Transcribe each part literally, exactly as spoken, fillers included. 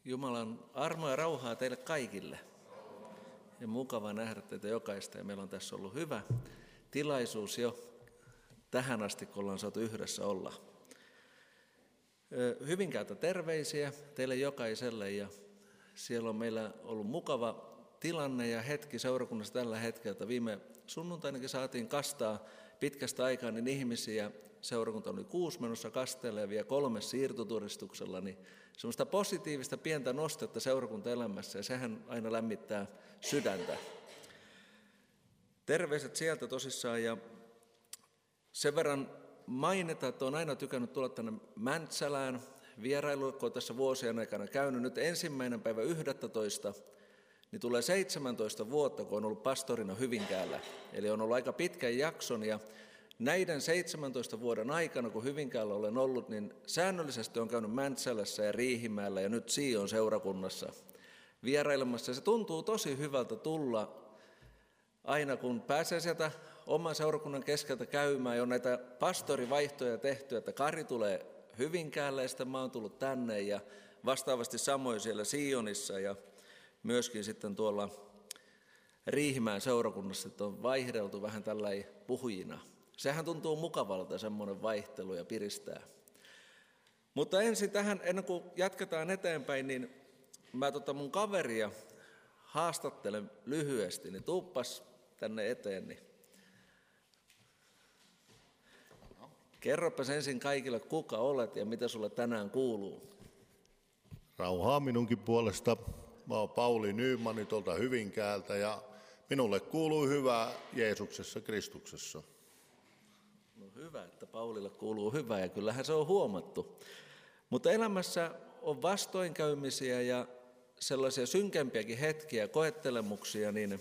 Jumalan armoa ja rauhaa teille kaikille. Ja mukava nähdä teitä jokaista. Ja meillä on tässä ollut hyvä tilaisuus jo tähän asti, kun ollaan saatu yhdessä olla. Hyvinkäältä terveisiä teille jokaiselle. Ja siellä on meillä ollut mukava tilanne ja hetki seurakunnassa tällä hetkellä, että viime sunnuntainakin saatiin kastaa pitkästä aikaa niin ihmisiä. Seurakunta oli kuusi menossa kasteelle ja vielä kolme siirtoturistuksella, niin semmoista positiivista pientä nostetta seurakuntaelämässä, ja sehän aina lämmittää sydäntä. Terveiset sieltä tosissaan, ja sen verran mainita, että olen aina tykännyt tulla tänne Mäntsälään vierailulle, kun olen tässä vuosien aikana käynyt. Nyt ensimmäinen päivä yhdestoista niin tulee seitsemäntoista vuotta, kun on ollut pastorina Hyvinkäällä. Eli on ollut aika pitkän jakson, ja näiden seitsemäntoista vuoden aikana, kun Hyvinkäällä olen ollut, niin säännöllisesti on käynyt Mäntsälässä ja Riihimäellä ja nyt Sion seurakunnassa vierailemassa. Ja se tuntuu tosi hyvältä tulla aina, kun pääsee sieltä oman seurakunnan keskeltä käymään. On näitä pastorivaihtoja tehty, että Kari tulee Hyvinkäälle ja sitten mä oon tullut tänne ja vastaavasti samoin siellä Sionissa ja myöskin sitten tuolla Riihimäen seurakunnassa, että on vaihdeltu vähän tällainen puhujina. Sehän tuntuu mukavalta, semmoinen vaihtelu ja piristää. Mutta ensin tähän, ennen kuin jatketaan eteenpäin, niin mä tota mun kaveria haastattelen lyhyesti, niin tuuppas tänne eteen. Niin. Kerropas ensin kaikille, kuka olet ja mitä sulle tänään kuuluu. Rauhaa minunkin puolesta. Mä oon Pauli Nyman tuolta Hyvinkäältä ja minulle kuuluu hyvää Jeesuksessa Kristuksessa. No hyvä, että Paulille kuuluu hyvää ja kyllähän se on huomattu. Mutta elämässä on vastoinkäymisiä ja sellaisia synkempiäkin hetkiä, koettelemuksia, niin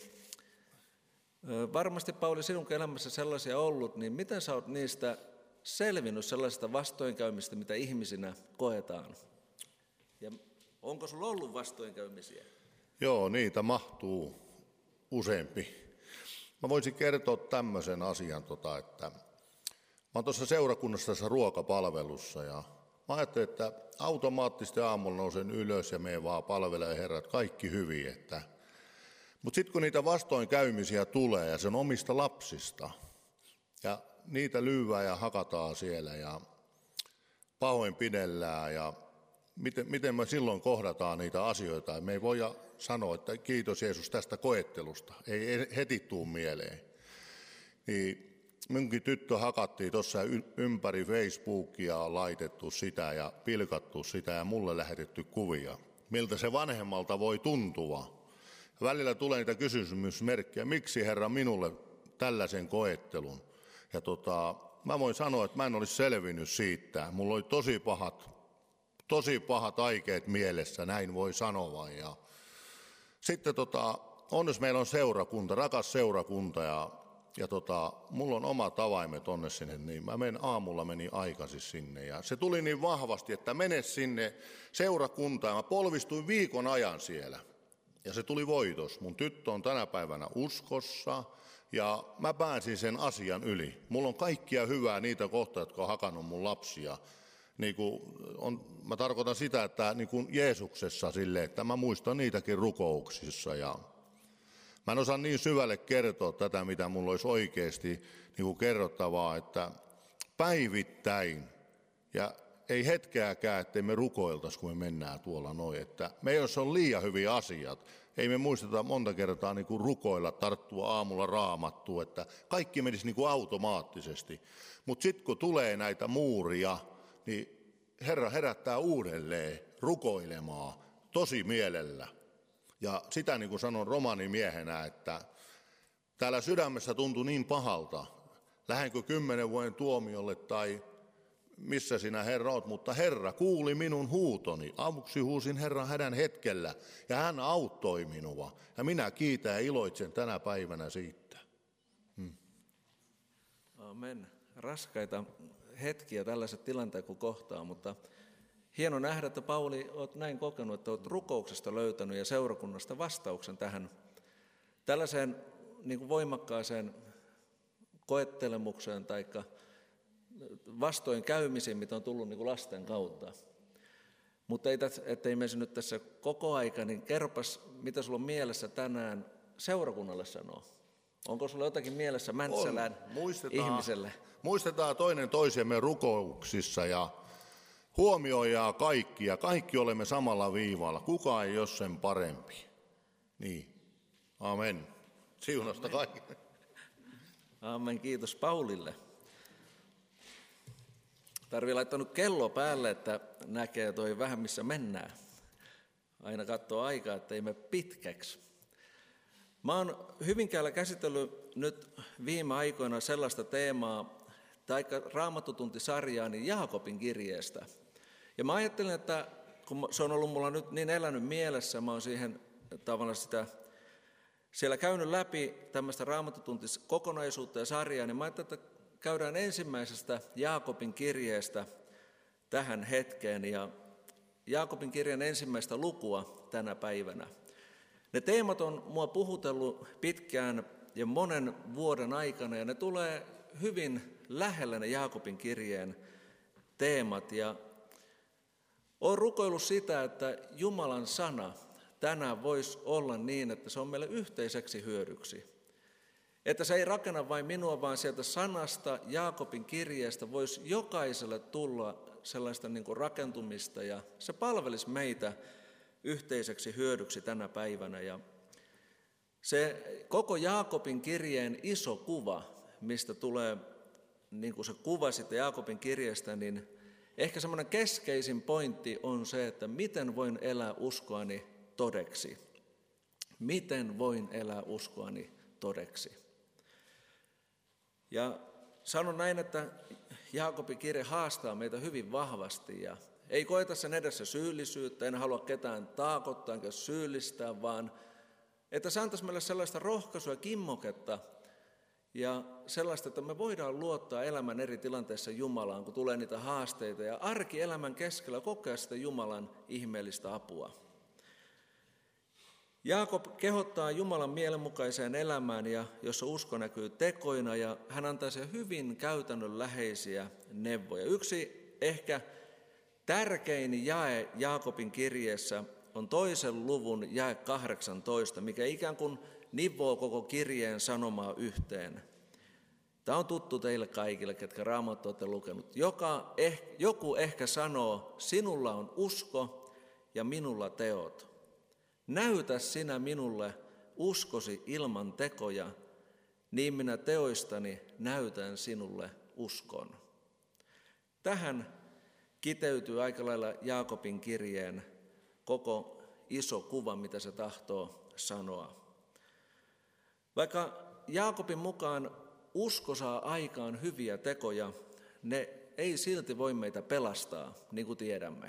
varmasti Pauli sinunkin elämässä sellaisia ollut, niin miten sä oot niistä selvinnyt sellaisista vastoinkäymistä, mitä ihmisinä koetaan? Ja onko sulla ollut vastoinkäymisiä? Joo, niitä mahtuu useampi. Mä voisin kertoa tämmöisen asian, tota, että mä oon tuossa seurakunnassa tässä ruokapalvelussa ja mä ajattelin, että automaattisesti aamulla nousen ylös ja menen vaan palvelemaan herrat, kaikki hyvin. Että... Mutta sitten kun niitä vastoinkäymisiä tulee ja sen omista lapsista ja niitä lyövää ja hakataan siellä ja pahoinpidellään ja miten, miten me silloin kohdataan niitä asioita. Me ei voida sanoa, että kiitos Jeesus tästä koettelusta, ei heti tuu mieleen. Niin minunkin tyttö hakattiin tuossa ympäri Facebookia, laitettu sitä ja pilkattu sitä ja mulle lähetetty kuvia. Miltä se vanhemmalta voi tuntua. Välillä tulee niitä kysymysmerkkejä, miksi Herra minulle tällaisen koettelun. Ja tota, mä voin sanoa, että mä en olisi selvinnyt siitä. Mulla oli tosi pahat, tosi pahat aikeet mielessä, näin voi sanoa. Ja sitten tota, onneksi meillä on seurakunta, rakas seurakunta ja Ja tota, mulla on omat avaimet onne sinne, niin mä menen aamulla meni aikaisin sinne. Ja se tuli niin vahvasti, että mene sinne seurakuntaan. Mä polvistuin viikon ajan siellä. Ja se tuli voitos. Mun tyttö on tänä päivänä uskossa ja mä pääsin sen asian yli. Mulla on kaikkia hyvää niitä kohtaa, jotka on hakannut mun lapsia. Niin kuin on, mä tarkoitan sitä, että niin kuin Jeesuksessa silleen, että mä muistan niitäkin rukouksissa ja mä en osaa niin syvälle kertoa tätä, mitä mulla olisi oikeasti niin kuin kerrottavaa, että päivittäin ja ei hetkeäkään, ettei me rukoiltaisi, kun me mennään tuolla noin. Että me jos on liian hyviä asiat, ei me muisteta monta kertaa niin kuin rukoilla, tarttua aamulla raamattua, että kaikki menisi niin kuin automaattisesti. Mutta sitten kun tulee näitä muuria, niin Herra herättää uudelleen rukoilemaan tosi mielellä. Ja sitä niin kuin sanon romanimiehenä, että täällä sydämessä tuntui niin pahalta. Lähdenkö kymmenen vuoden tuomiolle tai missä sinä Herra oot, mutta Herra kuuli minun huutoni. Avuksi huusin Herran hädän hetkellä ja hän auttoi minua. Ja minä kiitän ja iloitsen tänä päivänä siitä. Hmm. Amen. Raskaita hetkiä tällaiset tilanteet kun kohtaa, mutta hieno nähdä, että Pauli, olet näin kokenut, että olet rukouksesta löytänyt ja seurakunnasta vastauksen tähän tällaiseen niin kuin voimakkaaseen koettelemukseen tai vastoinkäymisiin, mitä on tullut niin kuin lasten kautta. Mutta ei tässä, ettei menisi nyt tässä koko aika, niin kerropas, mitä sulla on mielessä tänään seurakunnalle sanoa. Onko sulla jotakin mielessä Mäntsälän ihmiselle? Muistetaan toinen toisemme rukouksissa ja huomioidaan kaikki ja kaikki olemme samalla viivalla. Kukaan ei ole sen parempi. Niin. Amen. Siunasta kaikille. Amen. Kiitos Paulille. Tarvii laittaa nyt kello päälle, että näkee toi vähän missä mennään. Aina katsoo aikaa, ettei mene pitkäksi. Mä oon Hyvinkäällä käsitellyt nyt viime aikoina sellaista teemaa, tai Raamattutuntisarjaa, niin Jaakobin kirjeestä. Ja mä ajattelin, että kun se on ollut mulla nyt niin elänyt mielessä, mä oon siihen tavallaan sitä, siellä käynyt läpi tämmöistä Raamattutuntiskokonaisuutta ja sarjaa, niin mä ajattelin, että käydään ensimmäisestä Jaakobin kirjeestä tähän hetkeen, ja Jaakobin kirjan ensimmäistä lukua tänä päivänä. Ne teemat on mua puhutellut pitkään ja monen vuoden aikana, ja ne tulee hyvin lähellä ne Jaakobin kirjeen teemat. Ja olen rukoillut sitä, että Jumalan sana tänään voisi olla niin, että se on meille yhteiseksi hyödyksi. Että se ei rakenna vain minua, vaan sieltä sanasta, Jaakobin kirjeestä voisi jokaiselle tulla sellaista niin kuin rakentumista, ja se palvelisi meitä yhteiseksi hyödyksi tänä päivänä. Ja se koko Jaakobin kirjeen iso kuva, mistä tulee niin kuin se kuva sitten Jaakobin kirjeestä, niin ehkä semmoinen keskeisin pointti on se, että miten voin elää uskoani todeksi. Miten voin elää uskoani todeksi. Ja sanon näin, että Jaakobin kirje haastaa meitä hyvin vahvasti ja ei koeta sen edessä syyllisyyttä, en halua ketään taakottaa enkä syyllistää, vaan että se antaisi meille sellaista rohkaisua ja kimmoketta ja sellaista, että me voidaan luottaa elämän eri tilanteissa Jumalaan, kun tulee niitä haasteita ja arkielämän keskellä kokea sitä Jumalan ihmeellistä apua. Jaakob kehottaa Jumalan mielenmukaiseen elämään, ja jossa usko näkyy tekoina, ja hän antaa sen hyvin käytännönläheisiä neuvoja. Yksi ehkä tärkein jae Jaakobin kirjeessä on toisen luvun jae kahdeksantoista, mikä ikään kuin nivoo koko kirjeen sanomaa yhteen. Tämä on tuttu teille kaikille, ketkä Raamattua olette lukenut. Joka, eh, joku ehkä sanoo, sinulla on usko ja minulla teot. Näytä sinä minulle uskosi ilman tekoja, niin minä teoistani näytän sinulle uskon. Tähän kiteytyy aika lailla Jaakobin kirjeen koko iso kuva, mitä se tahtoo sanoa. Vaikka Jaakobin mukaan usko saa aikaan hyviä tekoja, ne ei silti voi meitä pelastaa, niin kuin tiedämme.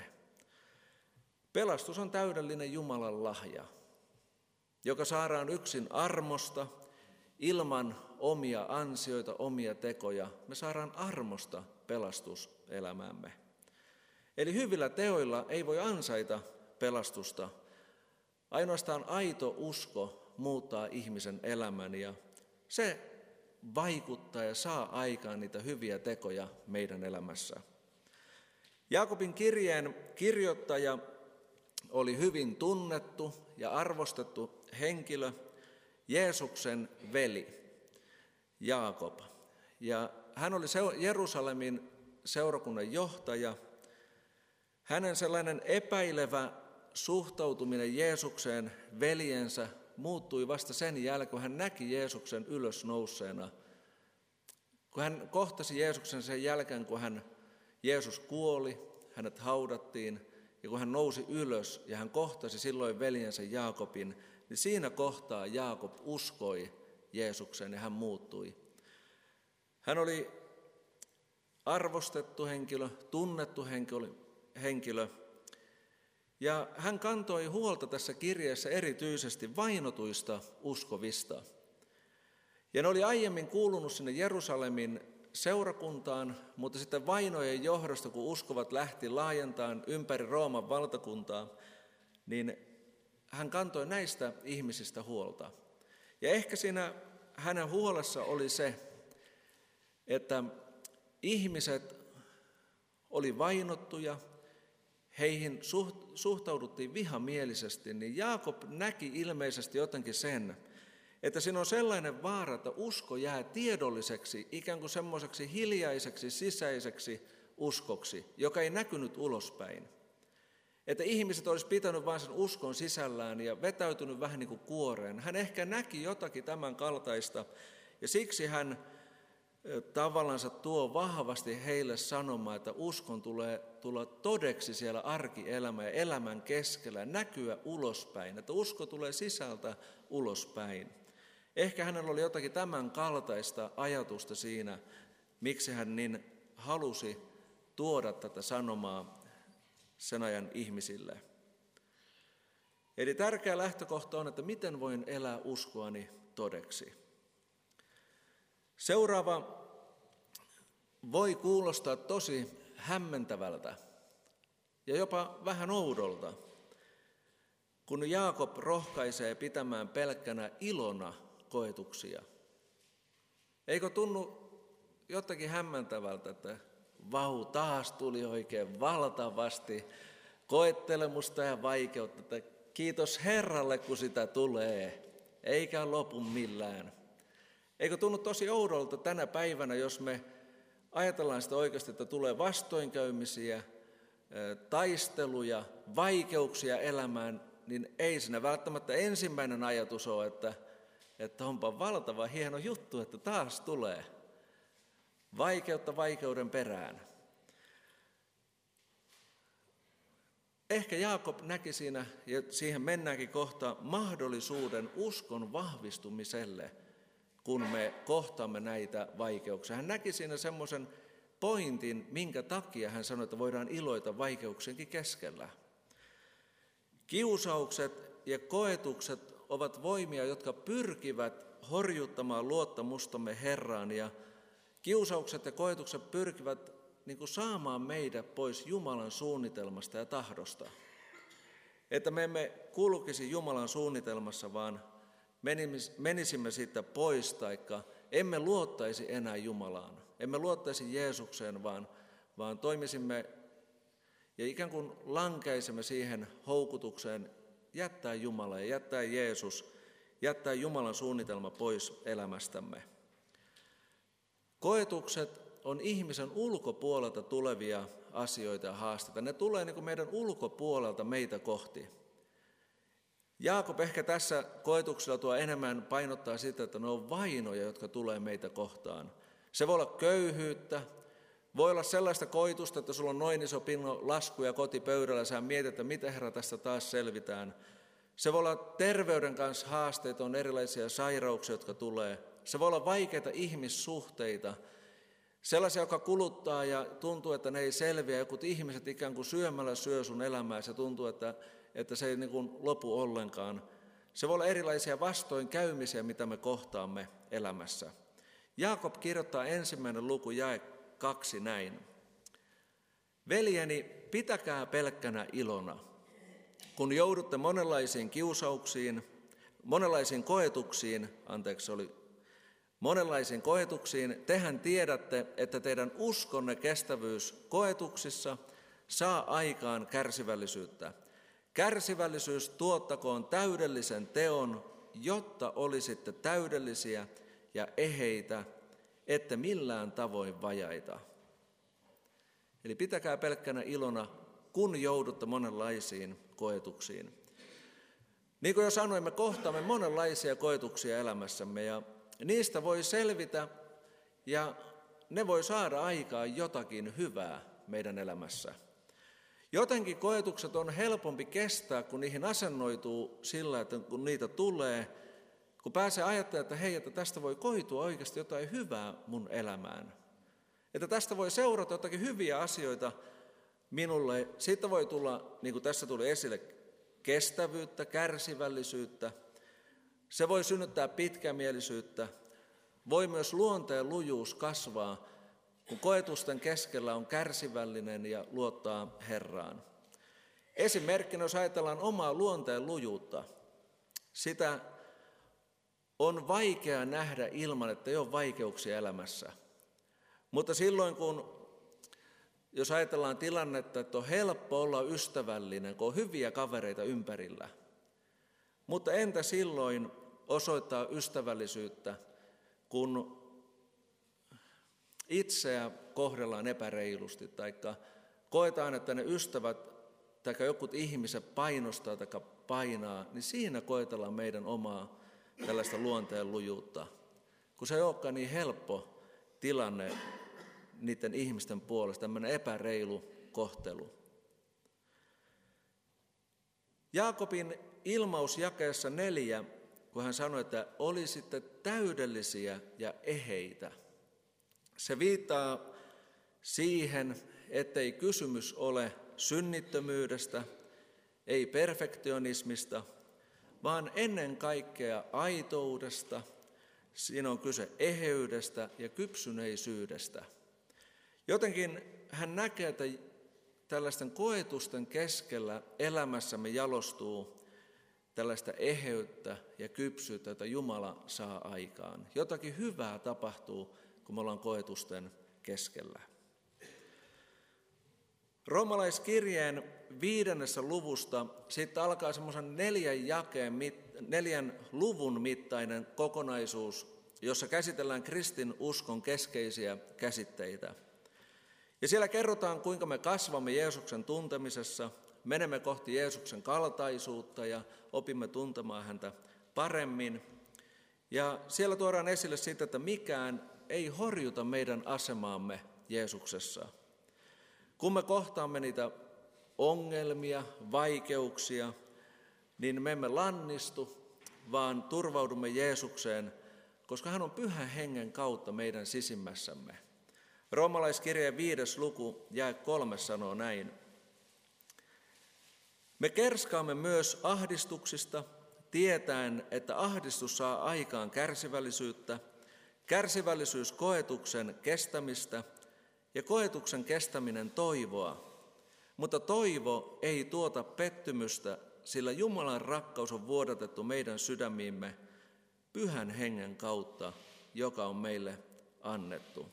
Pelastus on täydellinen Jumalan lahja, joka saadaan yksin armosta, ilman omia ansioita, omia tekoja. Me saadaan armosta pelastus elämäämme. Eli hyvillä teoilla ei voi ansaita pelastusta. Ainoastaan aito usko muuttaa ihmisen elämän ja se vaikuttaa ja saa aikaan niitä hyviä tekoja meidän elämässä. Jaakobin kirjeen kirjoittaja oli hyvin tunnettu ja arvostettu henkilö, Jeesuksen veli, Jaakob. Ja hän oli Jerusalemin seurakunnan johtaja. Hänen sellainen epäilevä suhtautuminen Jeesukseen veljensä muuttui vasta sen jälkeen, kun hän näki Jeesuksen ylösnouseena. Kun hän kohtasi Jeesuksen sen jälkeen, kun hän, Jeesus kuoli, hänet haudattiin, ja kun hän nousi ylös ja hän kohtasi silloin veljensä Jaakobin, niin siinä kohtaa Jaakob uskoi Jeesukseen ja hän muuttui. Hän oli arvostettu henkilö, tunnettu henkilö, ja hän kantoi huolta tässä kirjeessä erityisesti vainotuista uskovista. Ja ne oli aiemmin kuulunut sinne Jerusalemin seurakuntaan, mutta sitten vainojen johdosta, kun uskovat lähti laajentamaan ympäri Rooman valtakuntaa, niin hän kantoi näistä ihmisistä huolta. Ja ehkä siinä hänen huolessa oli se, että ihmiset oli vainottuja, heihin suhtauduttiin vihamielisesti, niin Jaakob näki ilmeisesti jotenkin sen, että siinä on sellainen vaara, että usko jää tiedolliseksi, ikään kuin semmoiseksi hiljaiseksi, sisäiseksi uskoksi, joka ei näkynyt ulospäin. Että ihmiset olisi pitänyt vain sen uskon sisällään ja vetäytynyt vähän niin kuin kuoreen. Hän ehkä näki jotakin tämän kaltaista ja siksi hän tavallansa tuo vahvasti heille sanomaan, että uskon tulee tulla todeksi siellä arkielämä ja elämän keskellä, näkyä ulospäin, että usko tulee sisältä ulospäin. Ehkä hänellä oli jotakin tämän kaltaista ajatusta siinä, miksi hän niin halusi tuoda tätä sanomaa sen ajan ihmisille. Eli tärkeä lähtökohta on, että miten voin elää uskoani todeksi. Seuraava voi kuulostaa tosi hämmentävältä ja jopa vähän oudolta, kun Jaakob rohkaisee pitämään pelkkänä ilona koetuksia. Eikö tunnu jotakin hämmentävältä, että vau, taas tuli oikein valtavasti koettelemusta ja vaikeutta, että kiitos Herralle, kun sitä tulee, eikä lopu millään. Eikö tunnu tosi oudolta tänä päivänä, jos me ajatellaan sitä oikeasti, että tulee vastoinkäymisiä, taisteluja, vaikeuksia elämään, niin ei siinä välttämättä ensimmäinen ajatus ole, että, että onpa valtava hieno juttu, että taas tulee vaikeutta vaikeuden perään. Ehkä Jaakob näki siinä, ja siihen mennäänkin kohta, mahdollisuuden uskon vahvistumiselle, kun me kohtaamme näitä vaikeuksia. Hän näki siinä semmoisen pointin, minkä takia hän sanoi, että voidaan iloita vaikeuksienkin keskellä. Kiusaukset ja koetukset ovat voimia, jotka pyrkivät horjuttamaan luottamustamme Herraan, ja kiusaukset ja koetukset pyrkivät niin kuin saamaan meidät pois Jumalan suunnitelmasta ja tahdosta. Että me emme kulkisi Jumalan suunnitelmassa, vaan menisimme siitä pois, taikka emme luottaisi enää Jumalaan. Emme luottaisi Jeesukseen, vaan, vaan toimisimme ja ikään kuin lankeisimme siihen houkutukseen jättää Jumala ja jättää Jeesus, jättää Jumalan suunnitelma pois elämästämme. Koetukset on ihmisen ulkopuolelta tulevia asioita ja haasteita. Ne tulee niin kuin meidän ulkopuolelta meitä kohti. Jaakob ehkä tässä koetuksella tuo enemmän painottaa sitä, että ne on vainoja, jotka tulee meitä kohtaan. Se voi olla köyhyyttä, voi olla sellaista koitusta, että sulla on noin iso pinno laskuja kotipöydällä, ja sä mietit, että miten Herra tästä taas selvitään. Se voi olla terveyden kanssa haasteita, on erilaisia sairauksia, jotka tulee. Se voi olla vaikeita ihmissuhteita, sellaisia, jotka kuluttaa ja tuntuu, että ne ei selviä. Jotkut ihmiset ikään kuin syömällä syö sun elämää, se tuntuu, että, että se ei niin kuin lopu ollenkaan. Se voi olla erilaisia vastoinkäymisiä, mitä me kohtaamme elämässä. Jaakob kirjoittaa ensimmäinen luku jae kaksi näin. Veljeni, pitäkää pelkkänä ilona, kun joudutte monenlaisiin kiusauksiin, monenlaisiin koetuksiin, anteeksi oli, monenlaisiin koetuksiin, tehän tiedätte, että teidän uskonne kestävyys koetuksissa saa aikaan kärsivällisyyttä. Kärsivällisyys tuottakoon täydellisen teon, jotta olisitte täydellisiä ja eheitä, ette millään tavoin vajaita. Eli pitäkää pelkkänä ilona, kun joudutte monenlaisiin koetuksiin. Niin kuin jo sanoin, me kohtaamme monenlaisia koetuksia elämässämme ja niistä voi selvitä ja ne voi saada aikaan jotakin hyvää meidän elämässä. Jotenkin koetukset on helpompi kestää, kun niihin asennoituu sillä, että kun niitä tulee, kun pääsee ajattelemaan, että hei, että tästä voi koitua oikeasti jotain hyvää mun elämään. Että tästä voi seurata jotakin hyviä asioita minulle. Siitä voi tulla, niin kuin tässä tuli esille, kestävyyttä, kärsivällisyyttä. Se voi synnyttää pitkämielisyyttä. Voi myös luonteen lujuus kasvaa, kun koetusten keskellä on kärsivällinen ja luottaa Herraan. Esimerkkinä, jos ajatellaan omaa luonteen lujuutta, sitä on vaikea nähdä ilman, että ei ole vaikeuksia elämässä. Mutta silloin, kun jos ajatellaan tilannetta, että on helppo olla ystävällinen, kun on hyviä kavereita ympärillä. Mutta entä silloin osoittaa ystävällisyyttä, kun itseä kohdellaan epäreilusti, tai koetaan, että ne ystävät tai jotkut ihmiset painostaa tai painaa, niin siinä koetellaan meidän omaa tällaista luonteen lujuutta, kun se ei olekaan niin helppo tilanne niiden ihmisten puolesta, tämmöinen epäreilu kohtelu. Jaakobin ilmaus jakeessa neljä, kun hän sanoi, että olisitte täydellisiä ja eheitä. Se viittaa siihen, ettei kysymys ole synnittömyydestä, ei perfektionismista, vaan ennen kaikkea aitoudesta. Siinä on kyse eheydestä ja kypsyneisyydestä. Jotenkin hän näkee, että tällaisten koetusten keskellä elämässämme jalostuu tällaista eheyttä ja kypsyyttä, jota Jumala saa aikaan. Jotakin hyvää tapahtuu, kun me ollaan koetusten keskellä. Roomalaiskirjeen viidennessä luvusta sitten alkaa semmoisen neljän, jakeen, neljän luvun mittainen kokonaisuus, jossa käsitellään kristin uskon keskeisiä käsitteitä. Ja siellä kerrotaan, kuinka me kasvamme Jeesuksen tuntemisessa, menemme kohti Jeesuksen kaltaisuutta ja opimme tuntemaan häntä paremmin. Ja siellä tuodaan esille siitä, että mikään ei horjuta meidän asemaamme Jeesuksessa. Kun me kohtaamme niitä ongelmia, vaikeuksia, niin me emme lannistu, vaan turvaudumme Jeesukseen, koska hän on Pyhän Hengen kautta meidän sisimmässämme. Roomalaiskirjeen viides luku jae kolme sanoo näin. Me kerskaamme myös ahdistuksista, tietäen, että ahdistus saa aikaan kärsivällisyyttä, kärsivällisyys koetuksen kestämistä ja koetuksen kestäminen toivoa. Mutta toivo ei tuota pettymystä, sillä Jumalan rakkaus on vuodatettu meidän sydämiimme Pyhän Hengen kautta, joka on meille annettu.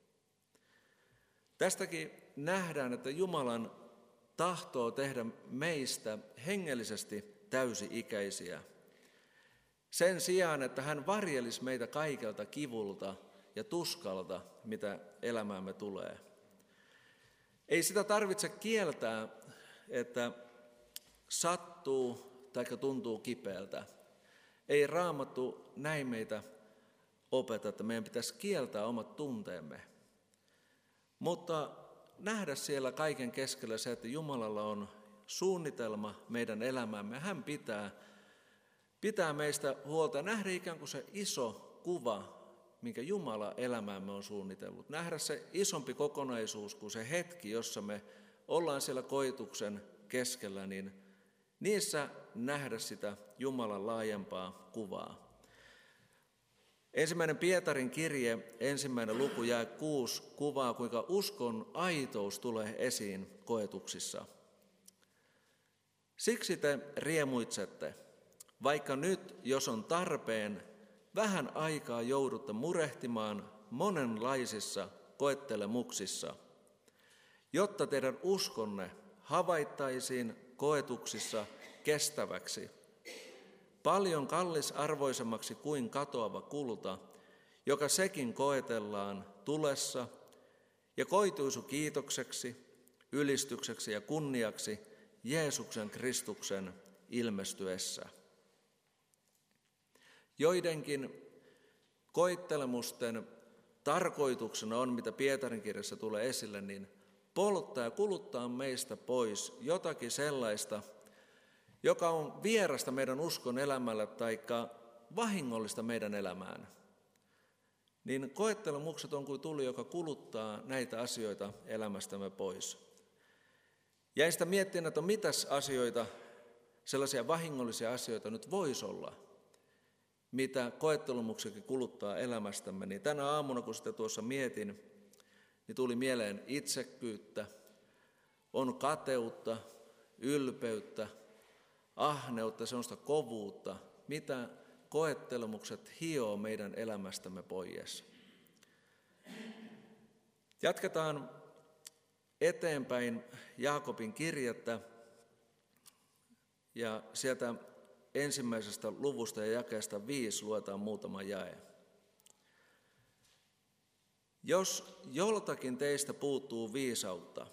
Tästäkin nähdään, että Jumalan tahtoo tehdä meistä hengellisesti täysi-ikäisiä. Sen sijaan, että hän varjelisi meitä kaikelta kivulta ja tuskalta, mitä elämäämme tulee. Ei sitä tarvitse kieltää, että sattuu tai tuntuu kipeältä. Ei Raamattu näin meitä opeta, että meidän pitäisi kieltää omat tunteemme. Mutta nähdä siellä kaiken keskellä se, että Jumalalla on suunnitelma meidän elämäämme. Hän pitää, pitää meistä huolta ja nähdä ikään kuin se iso kuva, minkä Jumala elämäämme on suunnitellut. Nähdä se isompi kokonaisuus kuin se hetki, jossa me ollaan siellä koetuksen keskellä, niin niissä nähdä sitä Jumalan laajempaa kuvaa. Ensimmäinen Pietarin kirje, ensimmäinen luku jae kuusi kuvaa, kuinka uskon aitous tulee esiin koetuksissa. Siksi te riemuitsette, vaikka nyt, jos on tarpeen, vähän aikaa joudutte murehtimaan monenlaisissa koettelemuksissa, jotta teidän uskonne havaittaisiin koetuksissa kestäväksi, paljon kallisarvoisemmaksi kuin katoava kulta, joka sekin koetellaan tulessa ja koituisi kiitokseksi, ylistykseksi ja kunniaksi Jeesuksen Kristuksen ilmestyessä. Joidenkin koettelemusten tarkoituksena on, mitä Pietarin kirjassa tulee esille, niin polttaa ja kuluttaa meistä pois jotakin sellaista, joka on vierasta meidän uskon elämällä tai vahingollista meidän elämään. Niin koettelemukset on kuin tuli, joka kuluttaa näitä asioita elämästämme pois. Jäin sitä miettimään, että mitäs asioita, sellaisia vahingollisia asioita nyt voisi olla, mitä koettelumuksikin kuluttaa elämästämme. Niin tänä aamuna, kun sitä tuossa mietin, niin tuli mieleen itsekkyyttä, on kateutta, ylpeyttä, ahneutta, sellaista kovuutta, mitä koettelemukset hioo meidän elämästämme pois. Jatketaan eteenpäin Jaakobin kirjettä ja sieltä ensimmäisestä luvusta ja jakeesta viisi luetaan muutama jae. Jos joltakin teistä puuttuu viisautta,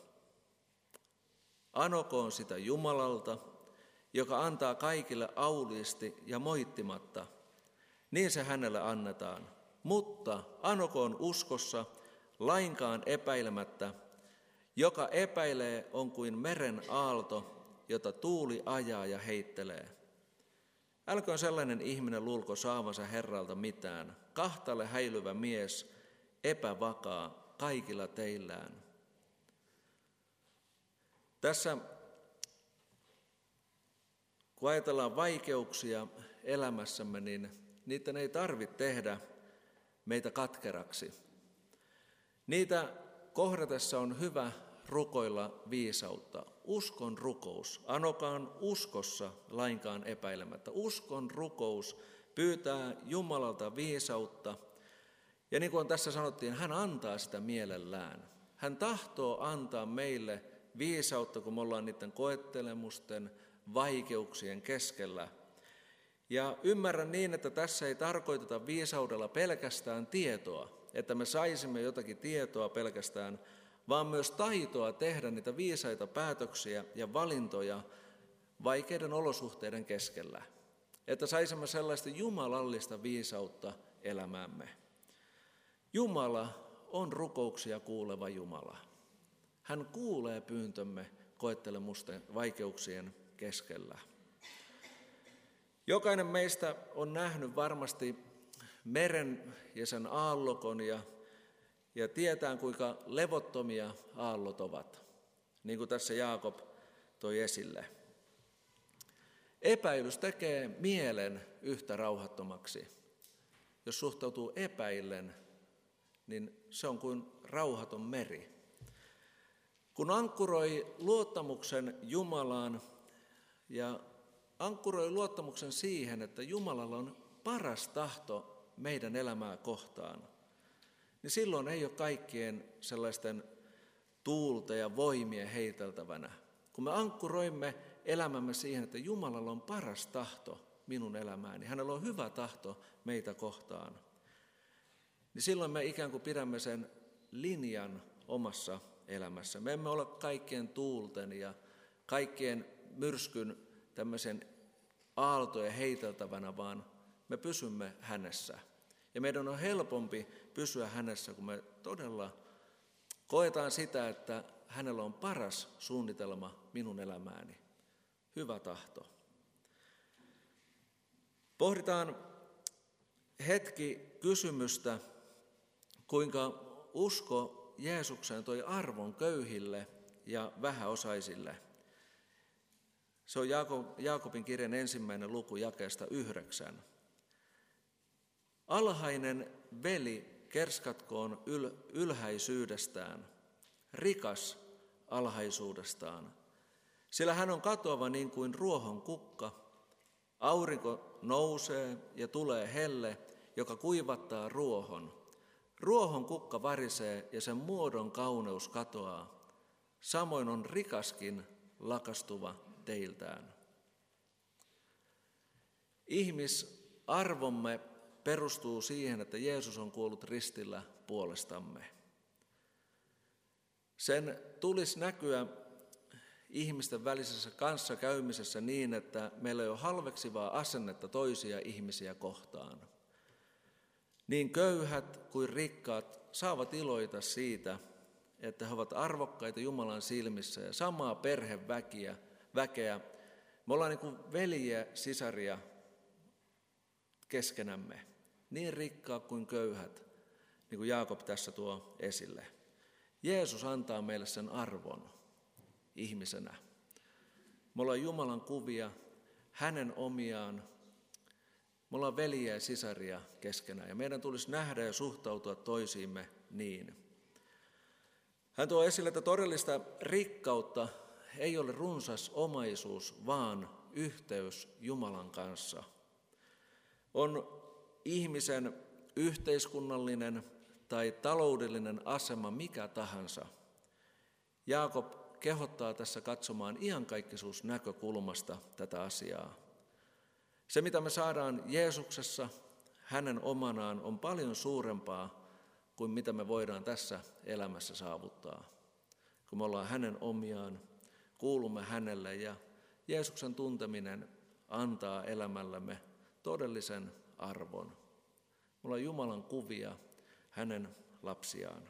anokoon sitä Jumalalta, joka antaa kaikille auliisti ja moittimatta, niin se hänelle annetaan. Mutta anokoon uskossa, lainkaan epäilemättä, joka epäilee on kuin meren aalto, jota tuuli ajaa ja heittelee. Älköön sellainen ihminen luulko saavansa Herralta mitään, kahtalle häilyvä mies, epävakaa kaikilla teillään. Tässä, kun ajatellaan vaikeuksia elämässämme, niin niitä ei tarvitse tehdä meitä katkeraksi. Niitä kohdatessa on hyvä rukoilla viisautta. Uskon rukous, anokaan uskossa lainkaan epäilemättä. Uskon rukous pyytää Jumalalta viisautta. Ja niin kuin tässä sanottiin, hän antaa sitä mielellään. Hän tahtoo antaa meille viisautta, kun me ollaan niiden koettelemusten, vaikeuksien keskellä. Ja ymmärrän niin, että tässä ei tarkoiteta viisaudella pelkästään tietoa, että me saisimme jotakin tietoa pelkästään, vaan myös taitoa tehdä niitä viisaita päätöksiä ja valintoja vaikeiden olosuhteiden keskellä. Että saisimme sellaista jumalallista viisautta elämäämme. Jumala on rukouksia kuuleva Jumala. Hän kuulee pyyntömme koettelemusten vaikeuksien keskellä. Jokainen meistä on nähnyt varmasti meren ja sen aallokon ja, ja tietää, kuinka levottomia aallot ovat, niin kuin tässä Jaakob toi esille. Epäilys tekee mielen yhtä rauhattomaksi. Jos suhtautuu epäillen, niin se on kuin rauhaton meri. Kun ankkuroi luottamuksen Jumalaan ja ankkuroi luottamuksen siihen, että Jumalalla on paras tahto meidän elämää kohtaan, niin silloin ei ole kaikkien sellaisten tuulta ja voimien heiteltävänä. Kun me ankkuroimme elämämme siihen, että Jumalalla on paras tahto minun elämääni, hänellä on hyvä tahto meitä kohtaan, niin silloin me ikään kuin pidämme sen linjan omassa elämässä. Me emme ole kaikkien tuulten ja kaikkien myrskyn tämmöisen aaltojen heiteltävänä, vaan me pysymme hänessä. Ja meidän on helpompi pysyä hänessä, kun me todella koetaan sitä, että hänellä on paras suunnitelma minun elämääni. Hyvä tahto. Pohditaan hetki kysymystä, kuinka usko Jeesukseen toi arvon köyhille ja vähäosaisille. Se on Jaakobin kirjan ensimmäinen luku jakeesta yhdeksän. Alhainen veli kerskatkoon yl- ylhäisyydestään, rikas alhaisuudestaan, sillä hän on katoava niin kuin ruohon kukka. Aurinko nousee ja tulee helle, joka kuivattaa ruohon. Ruohon kukka varisee ja sen muodon kauneus katoaa. Samoin on rikaskin lakastuva teiltään. Ihmisarvomme perustuu siihen, että Jeesus on kuollut ristillä puolestamme. Sen tulisi näkyä ihmisten välisessä kanssakäymisessä niin, että meillä ei ole halveksivaa asennetta toisia ihmisiä kohtaan. Niin köyhät kuin rikkaat saavat iloita siitä, että he ovat arvokkaita Jumalan silmissä ja samaa perheväkeä. Väkeä. Me ollaan niin kuin veljiä, sisaria keskenämme, niin rikkaat kuin köyhät, niin kuin Jaakob tässä tuo esille. Jeesus antaa meille sen arvon ihmisenä. Me ollaan Jumalan kuvia, hänen omiaan. Me ollaan veljiä ja sisaria keskenään ja meidän tulisi nähdä ja suhtautua toisiimme niin. Hän tuo esille, että todellista rikkautta ei ole runsas omaisuus, vaan yhteys Jumalan kanssa. On ihmisen yhteiskunnallinen tai taloudellinen asema mikä tahansa. Jaakob kehottaa tässä katsomaan iankaikkisuusnäkökulmasta tätä asiaa. Se, mitä me saadaan Jeesuksessa, hänen omanaan, on paljon suurempaa kuin mitä me voidaan tässä elämässä saavuttaa. Kun me ollaan hänen omiaan, kuulumme hänelle ja Jeesuksen tunteminen antaa elämällämme todellisen arvon. Me ollaan Jumalan kuvia, hänen lapsiaan.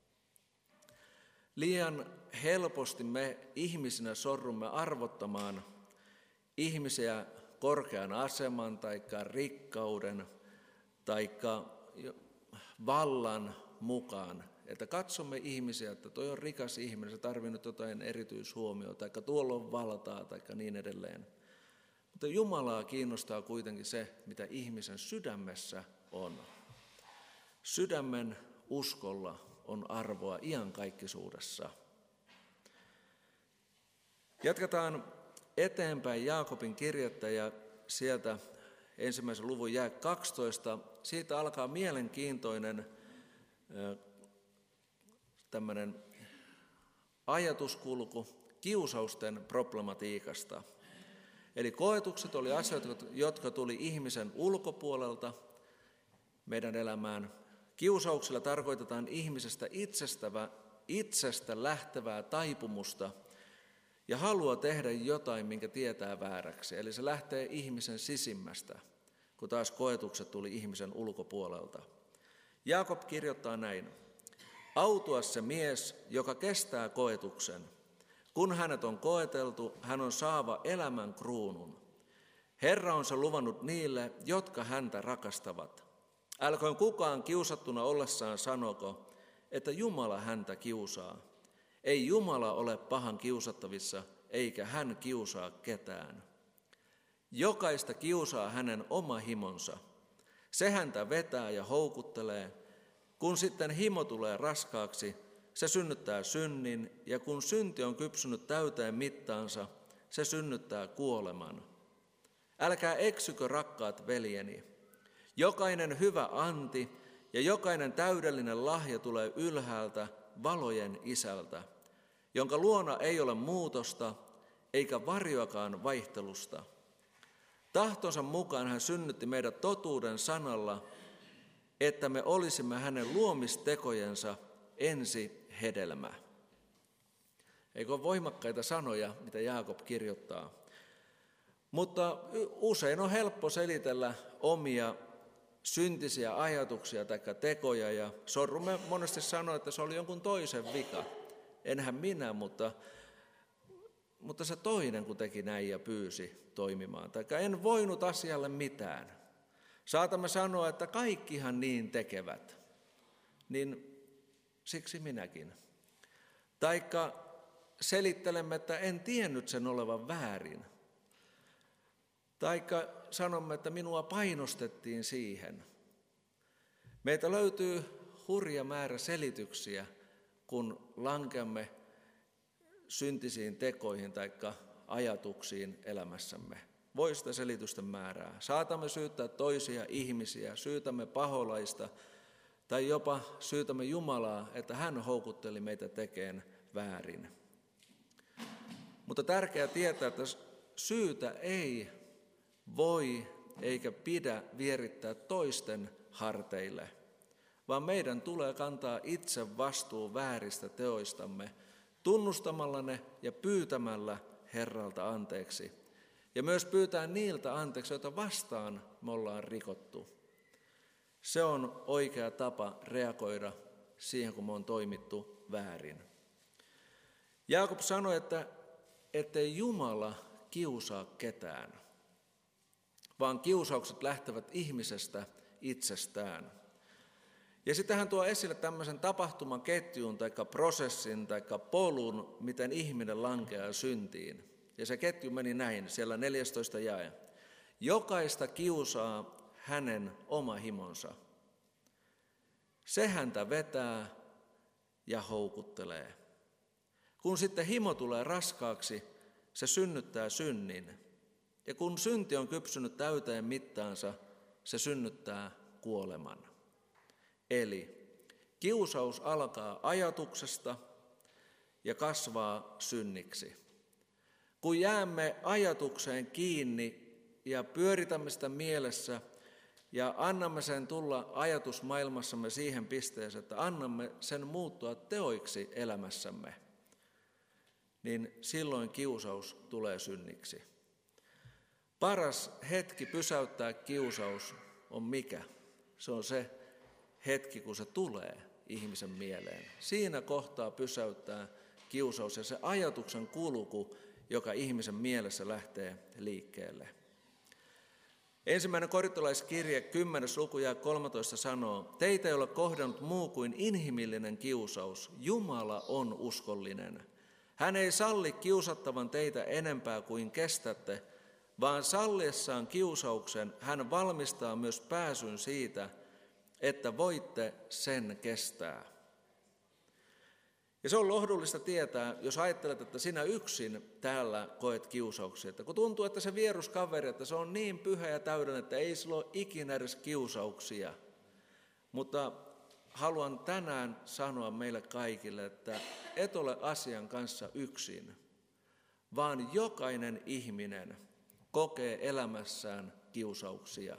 Liian helposti me ihmisinä sorrumme arvottamaan ihmisiä korkean aseman tai rikkauden tai vallan mukaan. Että katsomme ihmisiä, että toi on rikas ihminen, se tarvitsee nyt jotain erityishuomiota, tai tuolla on valtaa, tai niin edelleen. Mutta Jumalaa kiinnostaa kuitenkin se, mitä ihmisen sydämessä on. Sydämen uskolla on arvoa iankaikkisuudessa. Jatketaan eteenpäin Jaakobin kirjettä ja sieltä ensimmäisen luvun jae kaksitoista. Siitä alkaa mielenkiintoinen tämmöinen ajatuskulku kiusausten problematiikasta. Eli koetukset oli asioita, jotka tuli ihmisen ulkopuolelta meidän elämään. Kiusauksilla tarkoitetaan ihmisestä itsestä, itsestä lähtevää taipumusta ja halua tehdä jotain, minkä tietää vääräksi. Eli se lähtee ihmisen sisimmästä, kun taas koetukset tuli ihmisen ulkopuolelta. Jaakob kirjoittaa näin. Autuas se mies, joka kestää koetuksen. Kun hänet on koeteltu, hän on saava elämän kruunun. Herra on se luvannut niille, jotka häntä rakastavat. Älköön kukaan kiusattuna ollessaan sanoko, että Jumala häntä kiusaa. Ei Jumala ole pahan kiusattavissa, eikä hän kiusaa ketään. Jokaista kiusaa hänen oma himonsa. Se häntä vetää ja houkuttelee. Kun sitten himo tulee raskaaksi, se synnyttää synnin, ja kun synti on kypsynyt täyteen mittaansa, se synnyttää kuoleman. Älkää eksykö, rakkaat veljeni. Jokainen hyvä anti ja jokainen täydellinen lahja tulee ylhäältä valojen isältä, jonka luona ei ole muutosta eikä varjoakaan vaihtelusta. Tahtonsa mukaan hän synnytti meidät totuuden sanalla, että me olisimme hänen luomistekojensa ensi hedelmä. Eikö ole voimakkaita sanoja, mitä Jaakob kirjoittaa? Mutta usein on helppo selitellä omia syntisiä ajatuksia tai tekoja, ja sorrumme monesti sanoa, että se oli jonkun toisen vika. Enhän minä, mutta, mutta se toinen, kun teki näin ja pyysi toimimaan. Tai en voinut asialle mitään. Saatamme sanoa, että kaikkihan niin tekevät, niin siksi minäkin. Taikka selittelemme, että en tiennyt sen olevan väärin. Taikka sanomme, että minua painostettiin siihen. Meitä löytyy hurja määrä selityksiä, kun lankeamme syntisiin tekoihin tai ajatuksiin elämässämme. Voi sitä selitysten määrää. Saatamme syyttää toisia ihmisiä, syytämme paholaista tai jopa syytämme Jumalaa, että hän houkutteli meitä tekemään väärin. Mutta tärkeää tietää, että syytä ei voi eikä pidä vierittää toisten harteille, vaan meidän tulee kantaa itse vastuu vääristä teoistamme tunnustamalla ne ja pyytämällä Herralta anteeksi. Ja myös pyytää niiltä anteeksi, joita vastaan me ollaan rikottu. Se on oikea tapa reagoida siihen, kun me on toimittu väärin. Jaakob sanoi, että ettei Jumala kiusaa ketään, vaan kiusaukset lähtevät ihmisestä itsestään. Ja sitten hän tuo esille tämmöisen tapahtuman ketjun tai prosessin tai polun, miten ihminen lankeaa syntiin. Ja se ketju meni näin, siellä neljästoista jae. Jokaista kiusaa hänen oma himonsa. Se häntä vetää ja houkuttelee. Kun sitten himo tulee raskaaksi, se synnyttää synnin. Ja kun synti on kypsynyt täyteen mittaansa, se synnyttää kuoleman. Eli kiusaus alkaa ajatuksesta ja kasvaa synniksi. Kun jäämme ajatukseen kiinni ja pyöritämme sitä mielessä ja annamme sen tulla ajatusmaailmassamme siihen pisteeseen, että annamme sen muuttua teoiksi elämässämme, niin silloin kiusaus tulee synniksi. Paras hetki pysäyttää kiusaus on mikä? Se on se hetki, kun se tulee ihmisen mieleen. Siinä kohtaa pysäyttää kiusaus ja se ajatuksen kulku, joka ihmisen mielessä lähtee liikkeelle. Ensimmäinen korintolaiskirje, kymmenes luku ja kolmetoista sanoo, teitä ei ole kohdannut muu kuin inhimillinen kiusaus. Jumala on uskollinen. Hän ei salli kiusattavan teitä enempää kuin kestätte, vaan salliessaan kiusauksen hän valmistaa myös pääsyn siitä, että voitte sen kestää. Ja se on lohdullista tietää, jos ajattelet, että sinä yksin täällä koet kiusauksia. Että kun tuntuu, että se vieruskaveri, että se on niin pyhä ja täydellinen, että ei sillä ole ikinä edes kiusauksia. Mutta haluan tänään sanoa meille kaikille, että et ole asian kanssa yksin, vaan jokainen ihminen kokee elämässään kiusauksia.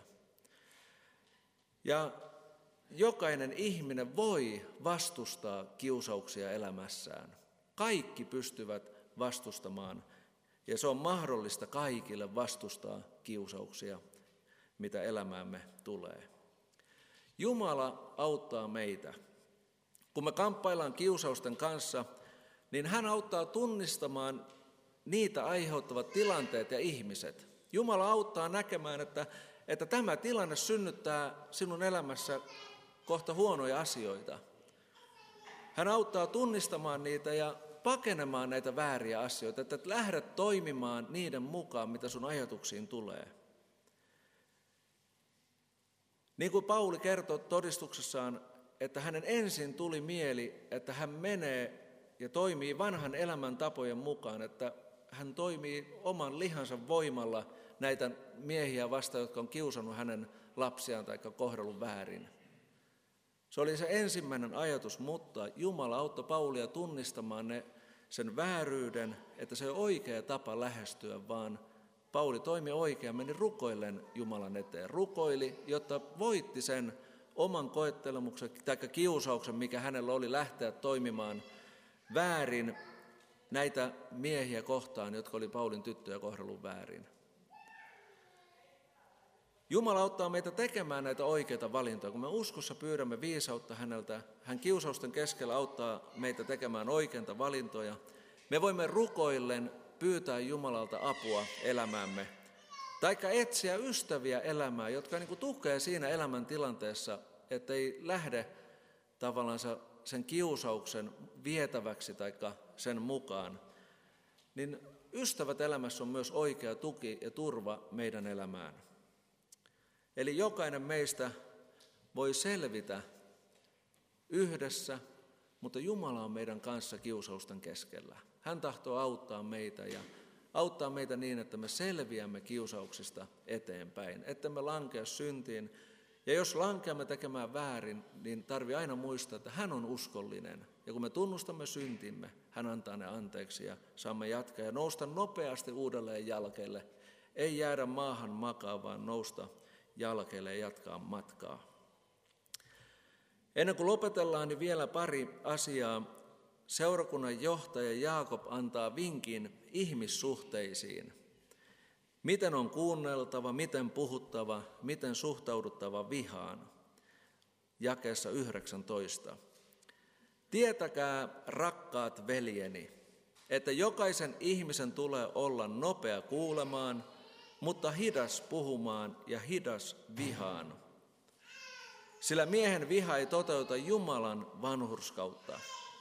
Ja jokainen ihminen voi vastustaa kiusauksia elämässään. Kaikki pystyvät vastustamaan, ja se on mahdollista kaikille vastustaa kiusauksia, mitä elämäämme tulee. Jumala auttaa meitä. Kun me kamppaillaan kiusausten kanssa, niin hän auttaa tunnistamaan niitä aiheuttavat tilanteet ja ihmiset. Jumala auttaa näkemään, että, että tämä tilanne synnyttää sinun elämässä kohta huonoja asioita. Hän auttaa tunnistamaan niitä ja pakenemaan näitä vääriä asioita, että et lähde toimimaan niiden mukaan, mitä sun ajatuksiin tulee. Niin kuin Pauli kertoo todistuksessaan, että hänen ensin tuli mieli, että hän menee ja toimii vanhan elämän tapojen mukaan, että hän toimii oman lihansa voimalla näitä miehiä vastaan, jotka on kiusannut hänen lapsiaan tai kohdellut väärin. Se oli se ensimmäinen ajatus, mutta Jumala auttoi Paulia tunnistamaan ne, sen vääryyden, että se ei ole oikea tapa lähestyä, vaan Pauli toimi oikein, meni rukoillen Jumalan eteen. Rukoili, jotta voitti sen oman koettelemuksen tai kiusauksen, mikä hänellä oli lähteä toimimaan väärin näitä miehiä kohtaan, jotka oli Paulin tyttöjä kohdellut väärin. Jumala auttaa meitä tekemään näitä oikeita valintoja. Kun me uskossa pyydämme viisautta häneltä, hän kiusausten keskellä auttaa meitä tekemään oikeita valintoja. Me voimme rukoillen pyytää Jumalalta apua elämäämme. Taikka etsiä ystäviä elämään, jotka niin kuin tukee siinä elämäntilanteessa, ettei lähde tavallaan sen kiusauksen vietäväksi taikka sen mukaan. Niin ystävät elämässä on myös oikea tuki ja turva meidän elämään. Eli jokainen meistä voi selvitä yhdessä, mutta Jumala on meidän kanssa kiusausten keskellä. Hän tahtoo auttaa meitä ja auttaa meitä niin, että me selviämme kiusauksista eteenpäin, että me lankea syntiin. Ja jos lankeamme tekemään väärin, niin tarvitsee aina muistaa, että hän on uskollinen. Ja kun me tunnustamme syntimme, hän antaa ne anteeksi ja saamme jatkaa ja nousta nopeasti uudelleen jalkeille. Ei jäädä maahan makaa, vaan nousta jalkeille ja jatkaa matkaa. Ennen kuin lopetellaan, niin vielä pari asiaa. Seurakunnan johtaja Jaakob antaa vinkin ihmissuhteisiin. Miten on kuunneltava, miten puhuttava, miten suhtauduttava vihaan. Jakeessa yhdeksäntoista. Tietäkää, rakkaat veljeni, että jokaisen ihmisen tulee olla nopea kuulemaan, mutta hidas puhumaan ja hidas vihaan. Sillä miehen viha ei toteuta Jumalan vanhurskautta.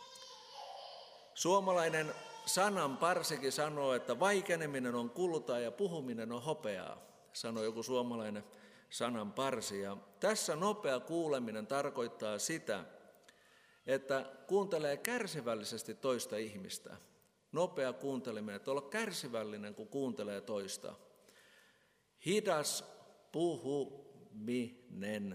Suomalainen sananparsikin sanoo, että vaikeneminen on kultaa ja puhuminen on hopeaa, sanoi joku suomalainen sananparsi. Ja tässä nopea kuuleminen tarkoittaa sitä, että kuuntelee kärsivällisesti toista ihmistä. Nopea kuunteleminen, että olla kärsivällinen, kun kuuntelee toista. Hidas puhuminen,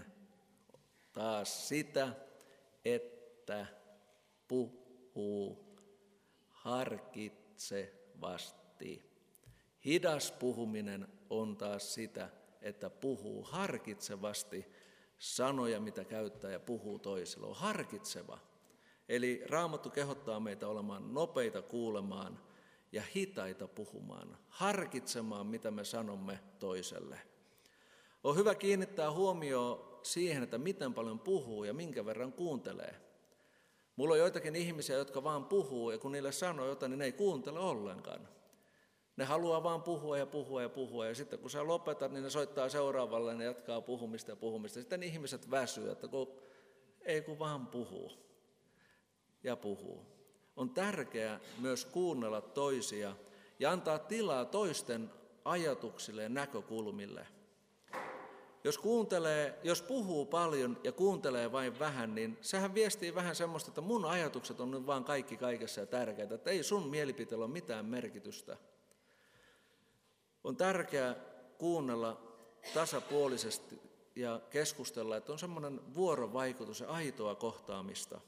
taas sitä, että puhuu harkitsevasti. Hidas puhuminen on taas sitä, että puhuu harkitsevasti sanoja, mitä käyttää ja puhuu toisille. On harkitseva. Eli Raamattu kehottaa meitä olemaan nopeita kuulemaan ja hitaita puhumaan, harkitsemaan, mitä me sanomme toiselle. On hyvä kiinnittää huomioon siihen, että miten paljon puhuu ja minkä verran kuuntelee. Mulla on joitakin ihmisiä, jotka vaan puhuu, ja kun niille sanoo jotain, niin ne ei kuuntele ollenkaan. Ne haluaa vaan puhua ja puhua ja puhua, ja sitten kun sä lopetat, niin ne soittaa seuraavalle ja ne jatkaa puhumista ja puhumista. Sitten ihmiset väsyy, että kun, ei kun vaan puhuu ja puhuu. On tärkeää myös kuunnella toisia ja antaa tilaa toisten ajatuksille ja näkökulmille. Jos, kuuntelee, jos puhuu paljon ja kuuntelee vain vähän, niin sehän viestii vähän semmoista, että mun ajatukset on nyt vaan kaikki kaikessa ja tärkeitä, että ei sun mielipiteellä ole mitään merkitystä. On tärkeää kuunnella tasapuolisesti ja keskustella, että on semmoinen vuorovaikutus ja aitoa kohtaamista.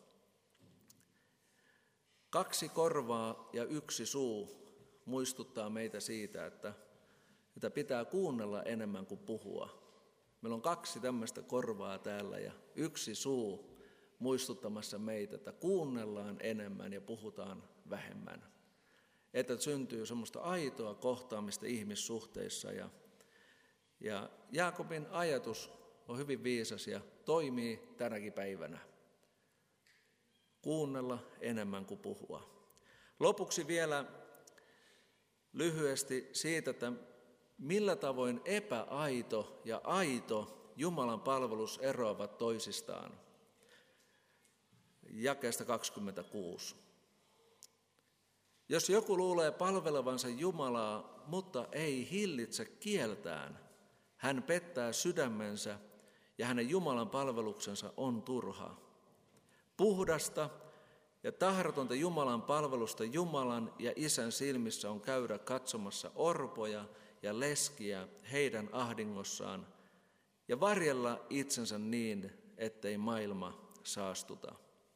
Kaksi korvaa ja yksi suu muistuttaa meitä siitä, että, että pitää kuunnella enemmän kuin puhua. Meillä on kaksi tämmöistä korvaa täällä ja yksi suu muistuttamassa meitä, että kuunnellaan enemmän ja puhutaan vähemmän. Että syntyy semmoista aitoa kohtaamista ihmissuhteissa. Ja, ja Jaakobin ajatus on hyvin viisas ja toimii tänäkin päivänä. Kuunnella enemmän kuin puhua. Lopuksi vielä lyhyesti siitä, että millä tavoin epäaito ja aito Jumalan palvelus eroavat toisistaan. Jakeesta kaksikymmentäkuusi. Jos joku luulee palvelevansa Jumalaa, mutta ei hillitse kieltään, hän pettää sydämensä ja hänen Jumalan palveluksensa on turha. Puhdasta ja tahdotonta Jumalan palvelusta Jumalan ja Isän silmissä on käydä katsomassa orpoja ja leskiä heidän ahdingossaan ja varjella itsensä niin, ettei maailma saastuta.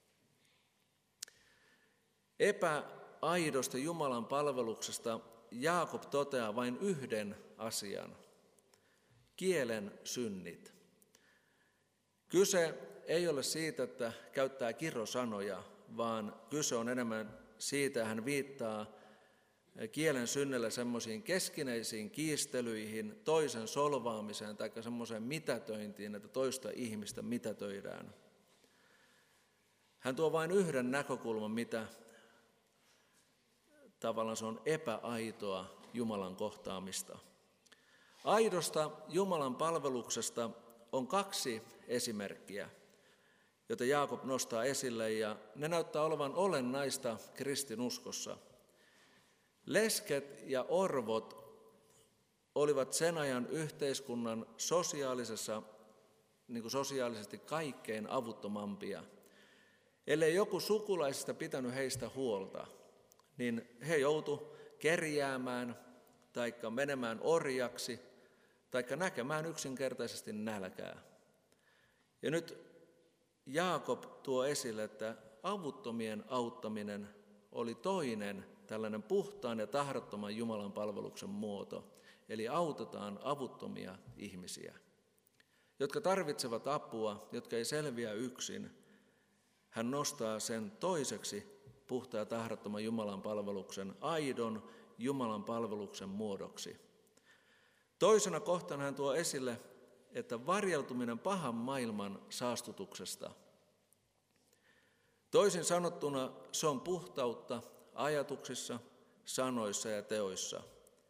Epäaidosta Jumalan palveluksesta Jaakob toteaa vain yhden asian, kielen synnit. Kyse ei ole siitä, että käyttää kirosanoja, vaan kyse on enemmän siitä, että hän viittaa kielen synnellä semmoisiin keskinäisiin kiistelyihin, toisen solvaamiseen tai semmoiseen mitätöintiin, että toista ihmistä mitätöidään. Hän tuo vain yhden näkökulman, mitä tavallaan se on epäaitoa Jumalan kohtaamista. Aidosta Jumalan palveluksesta on kaksi esimerkkiä, joita Jaakob nostaa esille, ja ne näyttää olevan olennaista kristinuskossa. Lesket ja orvot olivat sen ajan yhteiskunnan sosiaalisessa, niin kuin sosiaalisesti kaikkein avuttomampia. Ellei joku sukulaisista pitänyt heistä huolta, niin he joutu kerjäämään tai menemään orjaksi tai näkemään yksinkertaisesti nälkää. Ja nyt Jaakob tuo esille, että avuttomien auttaminen oli toinen tällainen puhtaan ja tahdottoman Jumalan palveluksen muoto. Eli autetaan avuttomia ihmisiä, jotka tarvitsevat apua, jotka ei selviä yksin. Hän nostaa sen toiseksi puhtaan ja tahdottoman Jumalan palveluksen, aidon Jumalan palveluksen muodoksi. Toisena kohtana hän tuo esille, että varjeltuminen pahan maailman saastutuksesta. Toisin sanottuna se on puhtautta ajatuksissa, sanoissa ja teoissa.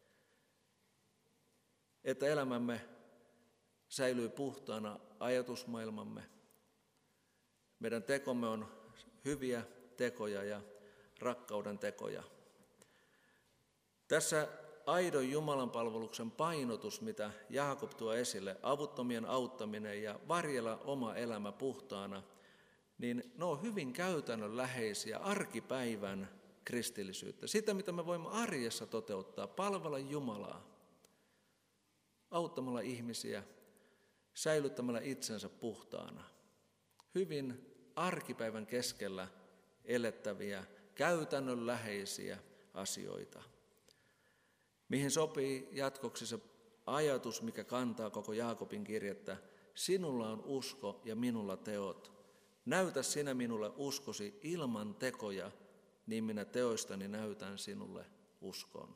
Että elämämme säilyy puhtaana ajatusmaailmamme. Meidän tekomme on hyviä tekoja ja rakkauden tekoja. Tässä aidon Jumalan palveluksen painotus, mitä Jaakob tuo esille, avuttomien auttaminen ja varjella oma elämä puhtaana, niin ne on hyvin käytännönläheisiä arkipäivän kristillisyyttä. Sitä, mitä me voimme arjessa toteuttaa, palvella Jumalaa, auttamalla ihmisiä, säilyttämällä itsensä puhtaana. Hyvin arkipäivän keskellä elettäviä käytännönläheisiä asioita, mihin sopii jatkoksi se ajatus, mikä kantaa koko Jaakobin kirjettä. Sinulla on usko ja minulla teot. Näytä sinä minulle uskosi ilman tekoja, niin minä teoistani näytän sinulle uskon.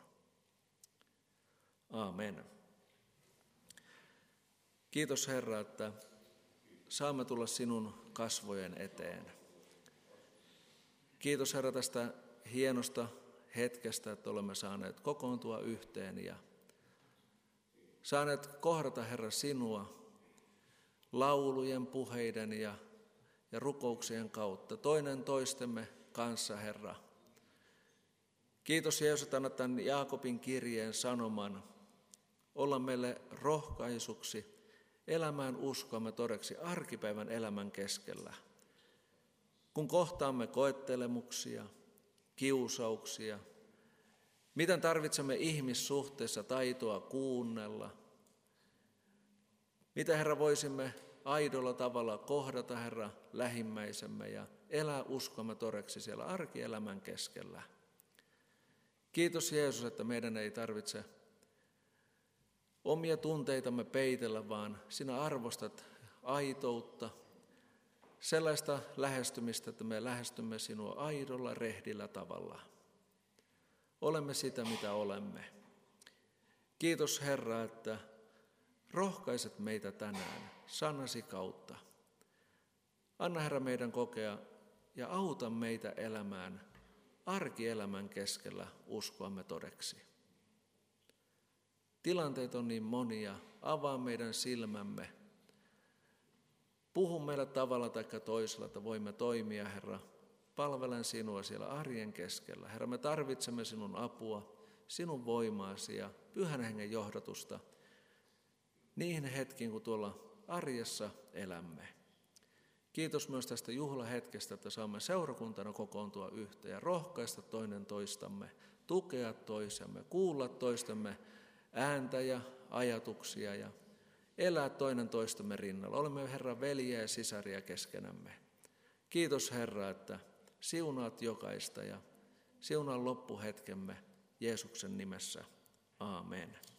Aamen. Kiitos Herra, että saamme tulla sinun kasvojen eteen. Kiitos Herra tästä hienosta hetkestä, että olemme saaneet kokoontua yhteen ja saaneet kohdata Herra sinua laulujen, puheiden ja, ja rukouksien kautta, toinen toistemme kanssa Herra. Kiitos Jeesus, että annat tämän Jaakobin kirjeen sanoman olla meille rohkaisuksi elämään uskoamme todeksi arkipäivän elämän keskellä. Kun kohtaamme koettelemuksia, kiusauksia, miten tarvitsemme ihmissuhteessa taitoa kuunnella, mitä Herra voisimme aidolla tavalla kohdata Herra lähimmäisemme ja elää uskoamme todeksi siellä arkielämän keskellä. Kiitos Jeesus, että meidän ei tarvitse omia tunteitamme peitellä, vaan sinä arvostat aitoutta, sellaista lähestymistä, että me lähestymme sinua aidolla, rehdillä tavalla. Olemme sitä, mitä olemme. Kiitos Herra, että rohkaiset meitä tänään sanasi kautta. Anna Herra meidän kokea ja auta meitä elämään arkielämän keskellä uskoamme todeksi. Tilanteet on niin monia, avaa meidän silmämme. Puhu meille tavalla tai toisella, että voimme toimia, Herra. Palvelen sinua siellä arjen keskellä. Herra, me tarvitsemme sinun apua, sinun voimaasi ja Pyhän Hengen johdatusta niihin hetkiin, kun tuolla arjessa elämme. Kiitos myös tästä juhlahetkestä, että saamme seurakuntana kokoontua yhteen ja rohkaista toinen toistamme, tukea toisemme, kuulla toistemme ääntä ja ajatuksia ja elää toinen toistemme rinnalla. Olemme Herra veljiä ja sisaria keskenämme. Kiitos Herra, että siunaat jokaista ja siunaa loppuhetkemme Jeesuksen nimessä. Aamen.